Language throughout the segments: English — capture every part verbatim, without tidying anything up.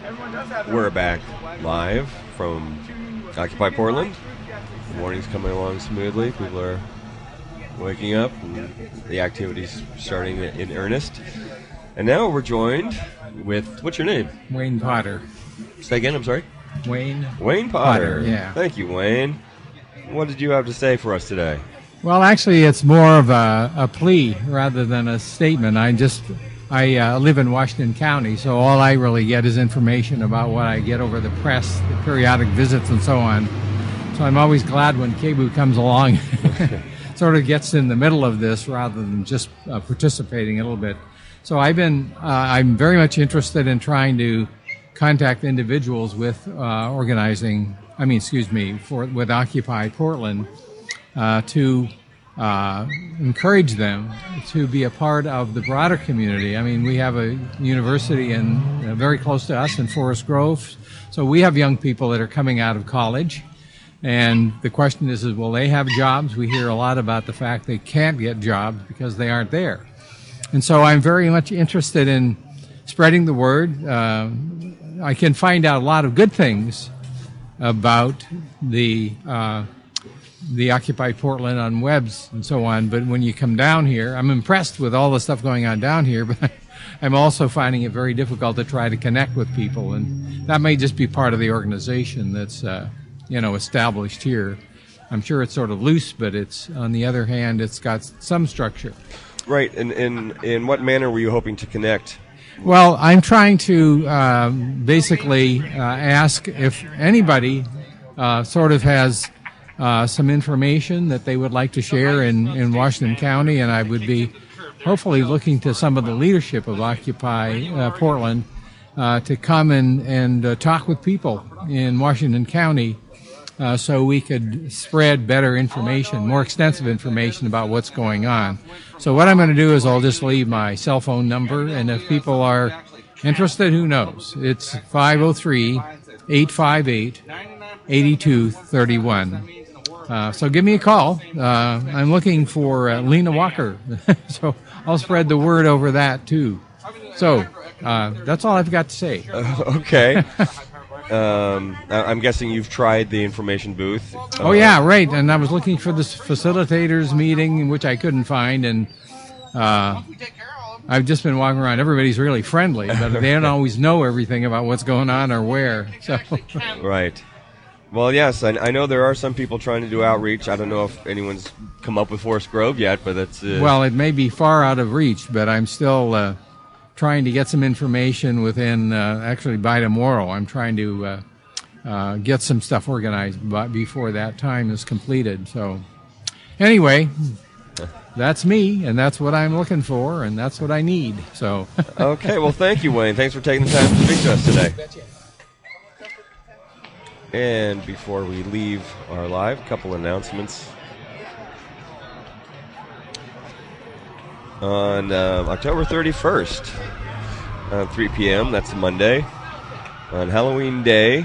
We're back live from Occupy Portland. The morning's coming along smoothly. People are waking up and the activity's starting in earnest. And now we're joined with, what's your name? Wayne Potter. Say again, I'm sorry? Wayne. Wayne Potter. Potter, yeah. Thank you, Wayne. What did you have to say for us today? Well, actually, it's more of a, a plea rather than a statement. I just, I uh, live in Washington County, so all I really get is information about what I get over the press, the periodic visits, and so on. So I'm always glad when K B U comes along, sort of gets in the middle of this rather than just uh, participating a little bit. So I've been, uh, I'm very much interested in trying to contact individuals with uh, organizing, I mean, excuse me, for with Occupy Portland uh, to uh, encourage them to be a part of the broader community. I mean, we have a university in uh, very close to us in Forest Grove, so we have young people that are coming out of college. And the question is, is, will they have jobs? We hear a lot about the fact they can't get jobs because they aren't there. And so I'm very much interested in spreading the word. Uh, I can find out a lot of good things about the uh, the Occupy Portland on webs and so on, but when you come down here, I'm impressed with all the stuff going on down here, but I'm also finding it very difficult to try to connect with people, and that may just be part of the organization that's uh, you know, established here. I'm sure it's sort of loose, but it's, on the other hand, it's got some structure. Right, and in, in what manner were you hoping to connect? Well, I'm trying to uh, basically uh, ask if anybody uh, sort of has uh, some information that they would like to share in, in Washington County, and I would be hopefully looking to some of the leadership of Occupy uh, Portland uh, to come and, and uh, talk with people in Washington County Uh, so we could spread better information, more extensive information about what's going on. So what I'm going to do is I'll just leave my cell phone number, and if people are interested, who knows? It's five oh three, eight five eight, eight two three one. Uh, so give me a call. Uh, I'm looking for uh, Lena Walker, so I'll spread the word over that too. So uh, that's all I've got to say. Uh, okay. Um, I'm guessing you've tried the information booth. Oh, yeah, right. And I was looking for this facilitators meeting, which I couldn't find. And uh, I've just been walking around. Everybody's really friendly, but they don't always know everything about what's going on or where. So. Right. Well, yes, I, I know there are some people trying to do outreach. I don't know if anyone's come up with Forest Grove yet, but it's... Uh... Well, it may be far out of reach, but I'm still... Uh, trying to get some information within, uh, actually by tomorrow, I'm trying to uh, uh, get some stuff organized by, before that time is completed. So anyway, that's me, and that's what I'm looking for, and that's what I need. So okay, well, thank you, Wayne. Thanks for taking the time to speak to us today. And before we leave our live, a couple announcements. On uh, October thirty-first, uh, three p.m., that's Monday, on Halloween Day,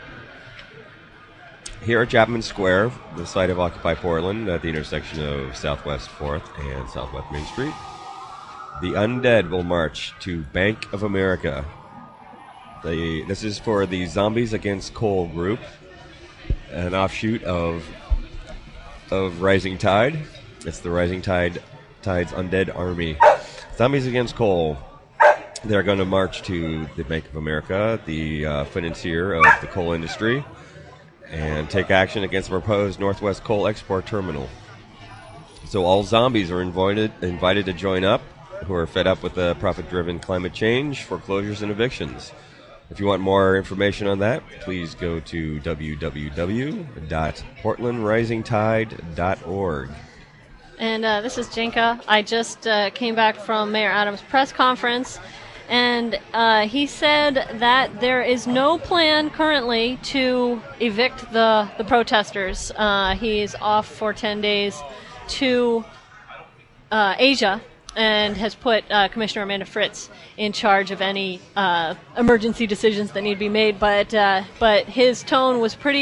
here at Chapman Square, the site of Occupy Portland, at the intersection of Southwest fourth and Southwest Main Street, the Undead will march to Bank of America. The, this is for the Zombies Against Coal group, an offshoot of, of Rising Tide. It's the Rising Tide Tide's Undead Army. Zombies Against Coal. They're going to march to the Bank of America, the uh, financier of the coal industry, and take action against the proposed Northwest Coal Export Terminal. So all zombies are invited, invited to join up, who are fed up with the profit-driven climate change, foreclosures, and evictions. If you want more information on that, please go to w w w dot portland rising tide dot org. And uh, this is Jinka. I just uh, came back from Mayor Adams' press conference, and uh, he said that there is no plan currently to evict the, the protesters. Uh, he's off for ten days to uh, Asia and has put uh, Commissioner Amanda Fritz in charge of any uh, emergency decisions that need to be made. But, uh, but his tone was pretty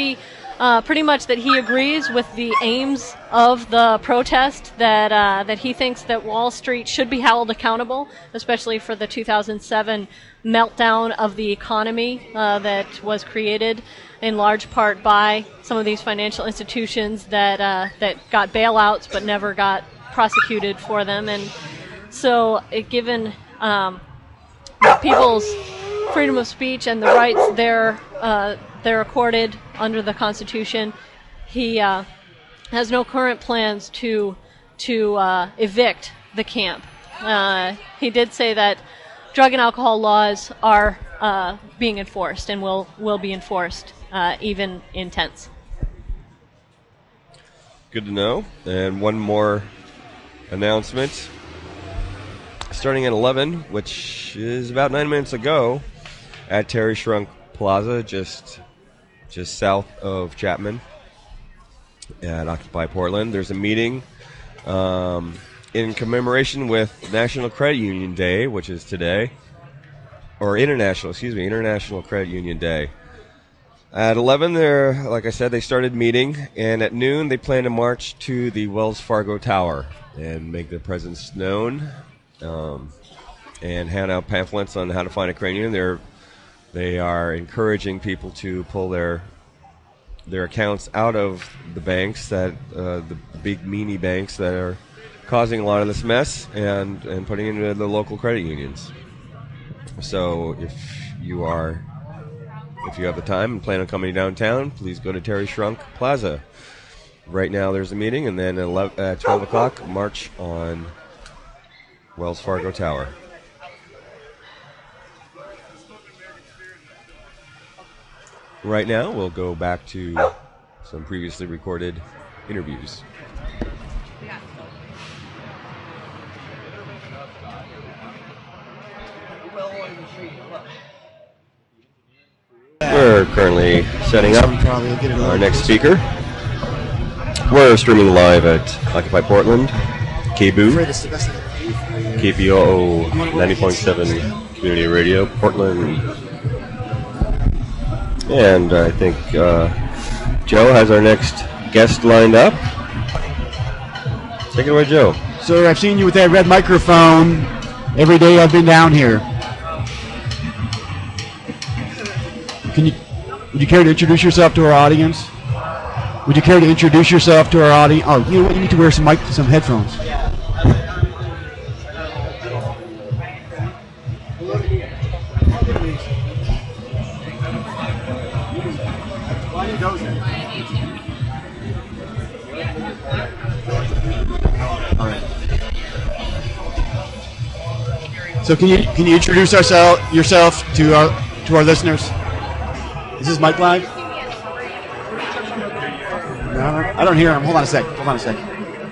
uh, pretty much that he agrees with the aims of the protest, that uh, that he thinks that Wall Street should be held accountable, especially for the two thousand seven meltdown of the economy uh, that was created in large part by some of these financial institutions that uh, that got bailouts but never got prosecuted for them. And so, it, given um, people's freedom of speech and the rights they're uh, they're accorded under the Constitution, he uh, has no current plans to to uh, evict the camp. Uh, he did say that drug and alcohol laws are uh, being enforced and will will be enforced, uh, even in tents. Good to know. And one more announcement. Starting at eleven, which is about nine minutes ago, at Terry Shrunk Plaza, just just south of Chapman at Occupy Portland. There's a meeting um, in commemoration with National Credit Union Day, which is today, or International, excuse me, International Credit Union Day. At eleven, there, like I said, they started meeting, and at noon, they plan to march to the Wells Fargo Tower and make their presence known, um, and hand out pamphlets on how to find a credit union. They're They are encouraging people to pull their their accounts out of the banks, that uh, the big meanie banks that are causing a lot of this mess, and, and putting it into the local credit unions. So if you are if you have the time and plan on coming downtown, please go to Terry Shrunk Plaza. Right now there's a meeting, and then at eleven, uh, twelve o'clock, march on Wells Fargo Tower. Right now, we'll go back to some previously recorded interviews. We're currently setting up our next speaker. We're streaming live at Occupy Portland, K B O O, K P O O ninety point seven Community Radio, Portland. And I think uh, Joe has our next guest lined up. Take it away, Joe. Sir, I've seen you with that red microphone every day I've been down here. Can you, would you care to introduce yourself to our audience? Would you care to introduce yourself to our audience? Oh, you know what? You need to wear some mic, some headphones. So can you can you introduce ourself yourself to our to our listeners? Is this mic live? No, I don't hear him. Hold on a sec. Hold on a sec.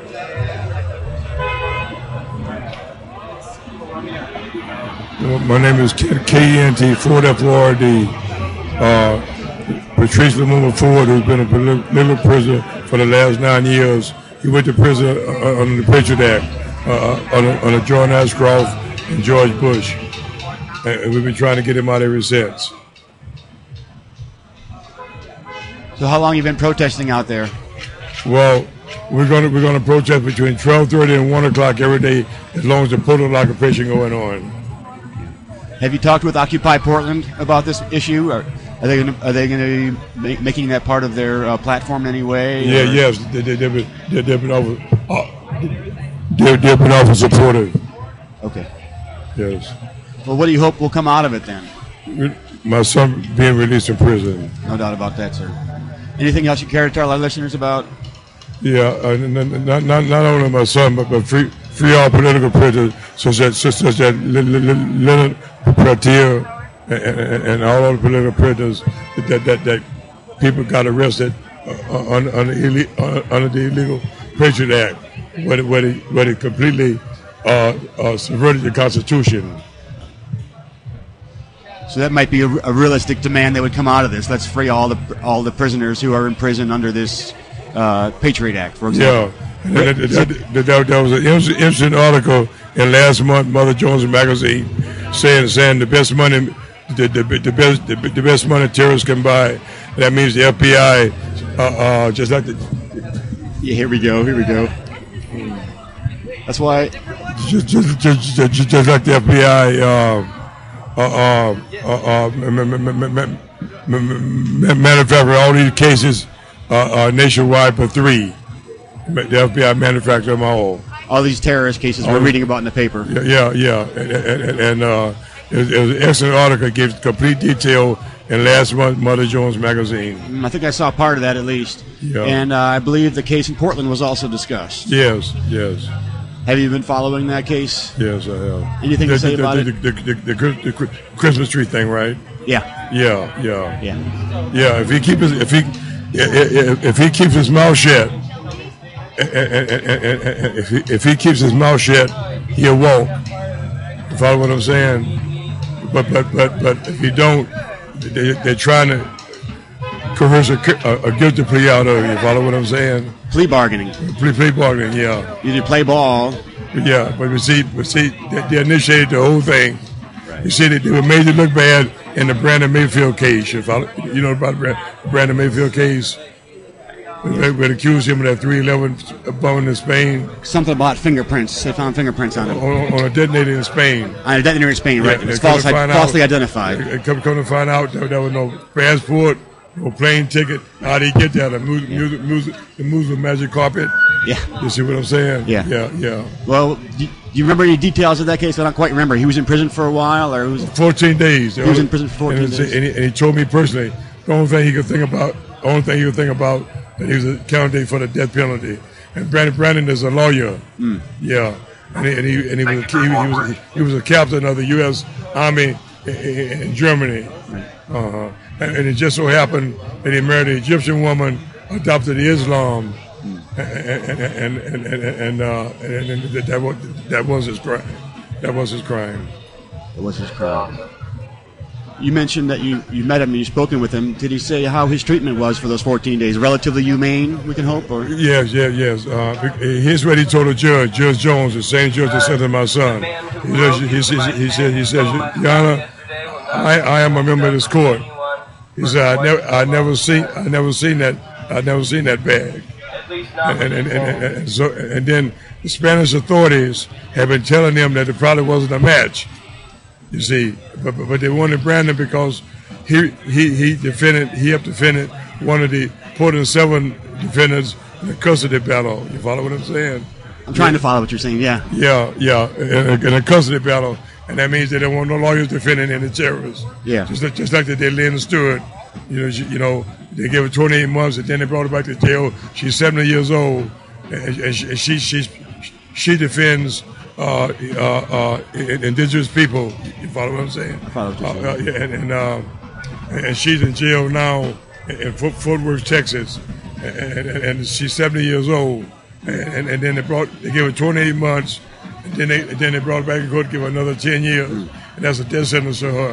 My name is K E N T Ford F O R D. Uh, Patrice Lumumba Ford, who's been a political prisoner for the last nine years. He went to prison uh, under the Patriot Act uh, under, under John Ashcroft and George Bush, and we've been trying to get him out ever since. So how long have you been protesting out there? Well, we're going to we're going to protest between twelve thirty and one o'clock every day, as long as the political occupation going on. Have you talked with Occupy Portland about this issue? Or are they gonna, are they going to be make, making that part of their uh, platform in any way? Yeah, or? yes, they, they, they've been they, they've been over uh, they, they've been over supportive. Okay. Yes. Well, what do you hope will come out of it then? My son being released from prison. No doubt about that, sir. Anything else you care to tell our listeners about? Yeah, uh, not, not not only my son, but, but free free all political prisoners, such as such as that Leonard Peltier and, and, and all other political prisoners that that, that people got arrested uh, under, under, uh, under the illegal Patriot Act, where it, where it, where it completely uh, uh, subverted the Constitution. So that might be a, a realistic demand that would come out of this. Let's free all the all the prisoners who are in prison under this uh, Patriot Act, for example. Yeah, and that, that, that, that was an interesting article in last month, Mother Jones magazine, saying saying the best money, the, the, the best the, the best money terrorists can buy. That means the F B I uh, uh, just like the, Yeah, here we go. Here we go. That's why. just, just, just, just, just like the F B I. Uh, uh, uh, uh, uh, ma- ma- ma- ma- ma- ma- ma- manufacture all these cases uh, uh, nationwide for three. The F B I manufactured them all. All these terrorist cases we're reading about in the paper. Yeah, yeah, yeah. and, and, and uh, it, was, it was an excellent article. It gives complete detail in last month's Mother Jones magazine. Mm, I think I saw part of that at least. Yeah. And uh, I believe the case in Portland was also discussed. Yes, yes, Have you been following that case? yes. I have. Anything to the, say the, about the, it? The, the, the, the, the Christmas tree thing, right? Yeah. Yeah, yeah, Yeah. yeah. If he keep his, if he, if, if he keeps his mouth shut, and, and, and, and, and if he, if he keeps his mouth shut, he'll walk. You follow what I'm saying? But but but but if you don't, they, they're trying to coerce a, a, a guilty plea out of you. You follow what I'm saying? Plea bargaining. Plea, plea bargaining, yeah, You did play ball. yeah. But we see, but see, they, they initiated the whole thing. You see, they, they were made to look bad in the Brandon Mayfield case. You follow, you know about the Brandon Mayfield case? They would accuse him of that three eleven bombing in Spain Something about fingerprints. They found fingerprints on him. on, on a detonator in Spain. On a detonator in Spain, right? Yeah, It was they come false, to find falsely out- identified. And come, come to find out that there was no passport, no plane ticket. How did he get there? The music, music, music, the music magic carpet. Yeah. You see what I'm saying? Yeah. yeah, yeah. Well, do do you remember any details of that case? I don't quite remember. He was in prison for a while, or he was. fourteen days. He was in prison for fourteen and, days. And he, and he told me personally, the only thing he could think about, the only thing he could think about, that he was a candidate for the death penalty. And Brandon Brandon is a lawyer. Mm. Yeah. And he, and he, and he, was, a, he, he, was, he was a captain of the U S Army in, in, in Germany. Uh-huh. And, and it just so happened that he married an Egyptian woman, adopted Islam, and and and and, and, and, uh, and, and that was that was his crime. That was his crime. It was his crime. You mentioned that you, you met him and you spoken with him. Did he say how his treatment was for those fourteen days? Relatively humane, we can hope? Or Yes, yes, yes. Uh, here's what he told the judge, Judge Jones, the same judge that sentenced my son. He says, he says, he says, he says Your Honor, I, I am a member of this court. He said, I never, I never seen, I never seen that, I never seen that bag. And, and, and, and, and so, and then the Spanish authorities have been telling them that it probably wasn't a match. You see, but, but but they wanted Brandon because he he he defended, he helped defended one of the Portland seven defendants in the custody battle. You follow what I'm saying? I'm trying to follow what you're saying, yeah. Yeah, yeah, in a, in a custody battle, and that means they don't want no lawyers defending any terrorists. Yeah. Just like, just like they did Lynn Stewart. You know, she, you know, they gave her twenty-eight months, and then they brought her back to jail. She's seventy years old, and, and she, she she she defends uh, uh, uh, indigenous people. You follow what I'm saying? I follow what you're saying. Uh, uh, yeah, and and, uh, and she's in jail now in Fort, Fort Worth, Texas, and, and, and she's seventy years old. And, and then they brought they gave her twenty-eight months, and then they and then they brought her back in court to give her another ten years, and that's a death sentence to her.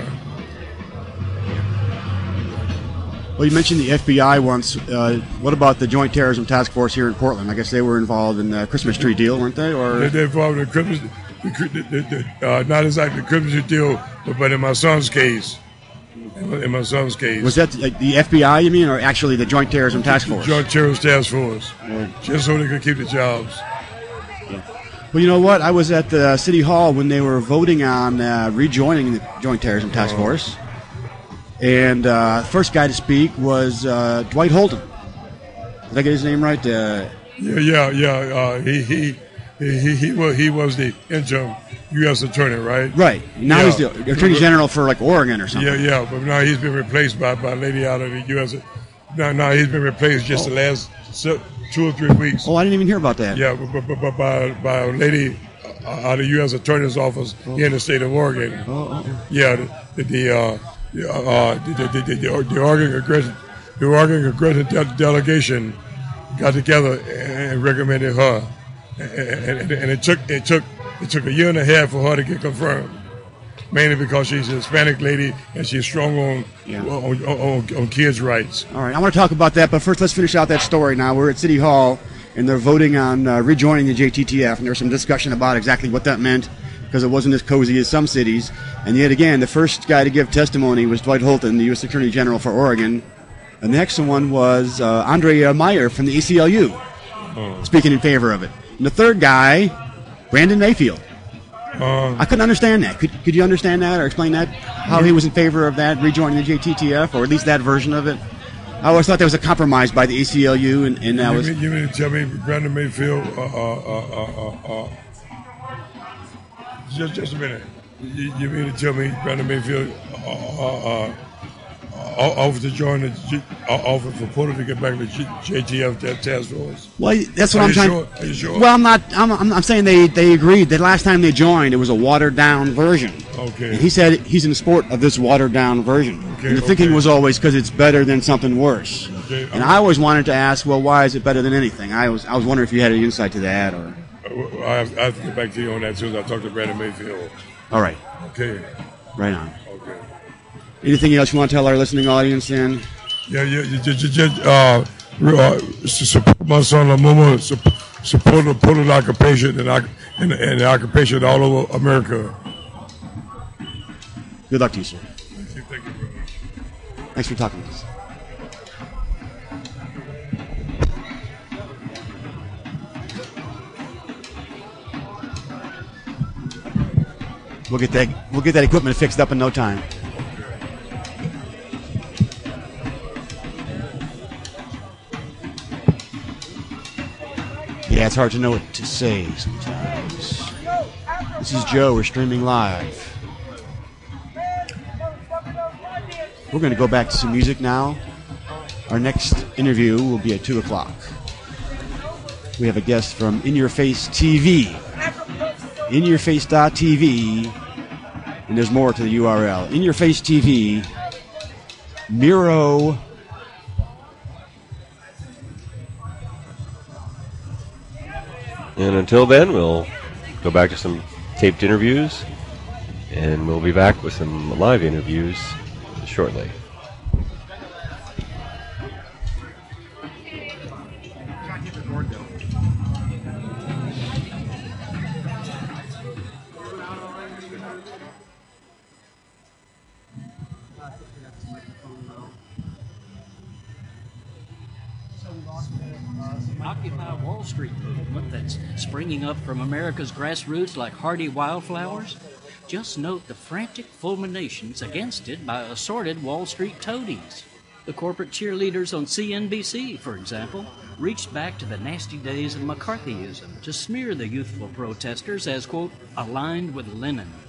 Well, you mentioned the F B I once. Uh, what about the Joint Terrorism Task Force here in Portland? I guess they were involved in the Christmas tree deal, weren't they? They, Or they involved in the Christmas, the, the, the, uh, not exactly the Christmas deal, but, but in my son's case, in my, in my son's case, was that the, the F B I, you mean, or actually the Joint Terrorism Task Force? Joint Terrorist Task Force, Yeah. just so they could keep the jobs. Well, you know what? I was at the City Hall when they were voting on uh, rejoining the Joint Terrorism Task Uh-huh. Force. And uh, the first guy to speak was uh, Dwight Holton. Did I get his name right? Uh, Yeah, yeah, yeah. Uh, he, he, he, he, he was he was the interim U S attorney, right? right. Now Yeah. he's the Attorney General for, like, Oregon or something. Yeah, yeah. But now he's been replaced by, by a lady out of the U S. Now, now he's been replaced just the last se- two or three weeks. Oh, I didn't even hear about that. Yeah, but, but, but by, by a lady uh, out of the U S Attorney's Office here in the state of Oregon. Oh, oh, oh. Yeah, the the uh, the, uh, the, the, the, the, the Oregon Congress, the Oregon Congress de- delegation got together and recommended her, and, and, and it took it took it took a year and a half for her to get confirmed, mainly because she's a Hispanic lady and she's strong on Yeah. on, on, on kids' rights. All right, I want to talk about that, but first let's finish out that story now. We're at City Hall, and they're voting on uh, rejoining the J T T F, and there's some discussion about exactly what that meant, because it wasn't as cozy as some cities. And yet again, the first guy to give testimony was Dwight Holton, the U S Attorney General for Oregon. The next one was uh, Andre uh, Meyer from the A C L U, Uh, speaking in favor of it. And the third guy, Brandon Mayfield. uh, I couldn't understand that. Could, could you understand that or explain that? How he was in favor of that, rejoining the J T T F, or at least that version of it? I always thought that was a compromise by the A C L U, and, and that you, was... mean, you mean to tell me Brandon Mayfield, uh, uh, uh, uh, uh, just, just a minute. You, you mean to tell me Brandon Mayfield uh, uh, uh, offered to join the G, uh, offered for Porter to get back to the J T F task force? Well, that's what Are I'm you trying. sure? Are you sure? Well, I'm not. I'm, I'm, I'm saying they, they agreed that last time they joined, it was a watered down version. Okay. And he said he's in support of this watered down version. Okay, and the thinking okay. was always because it's better than something worse. Okay, And I always wanted to ask, well, why is it better than anything? I was I was wondering if you had any insight to that, or. Uh, I have, I have to get back to you on that as soon as I talk to Brandon Mayfield. All right. Okay. Right on. Okay. Anything else you want to tell our listening audience, then? Yeah, yeah, yeah, just, just uh, uh, support my son Lamuma, support, support the political occupation and, and, and the occupation all over America. Good luck to you, sir. Thank you, thank you, brother. Thanks for talking to us. We'll get that. We'll get that equipment fixed up in no time. Yeah, it's hard to know what to say sometimes. This is Joe. We're streaming live. We're going to go back to some music now. Our next interview will be at two o'clock. We have a guest from In Your Face T V. in your face dot t v. And there's more to the U R L. In Your Face T V. Miro. And until then, we'll go back to some taped interviews, and we'll be back with some live interviews shortly. Occupy Wall Street movement that's springing up from America's grassroots like hardy wildflowers. Just note the frantic fulminations against it by assorted Wall Street toadies. The corporate cheerleaders on C N B C, for example, reached back to the nasty days of McCarthyism to smear the youthful protesters as, quote, aligned with Lenin.